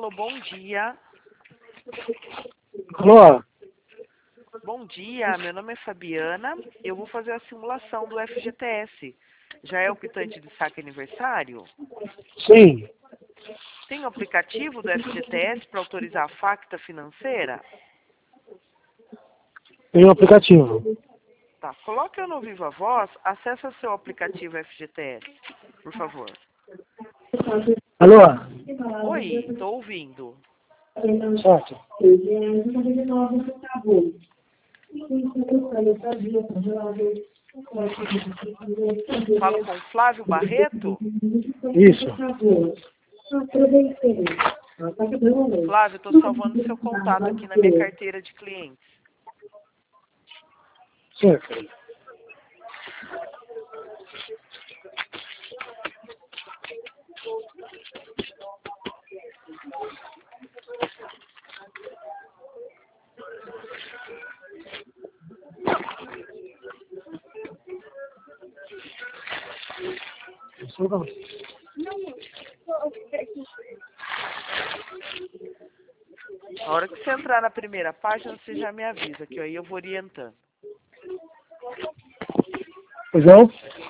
Alô, bom dia. Alô? Bom dia, meu nome é Fabiana. Eu vou fazer a simulação do FGTS. Já é o quitante de saque aniversário? Sim, Tem o aplicativo do FGTS para autorizar a facta financeira? tem um aplicativo. Tá, coloque eu no Viva Voz, acesse o seu aplicativo FGTS, por favor. Alô? Oi, estou ouvindo. Certo. Falo com Flávio Barreto? Isso. Flávio, estou salvando seu contato aqui na minha carteira de clientes. Certo. Na hora que você entrar na primeira página, você já me avisa, que aí eu vou orientando. Pois não?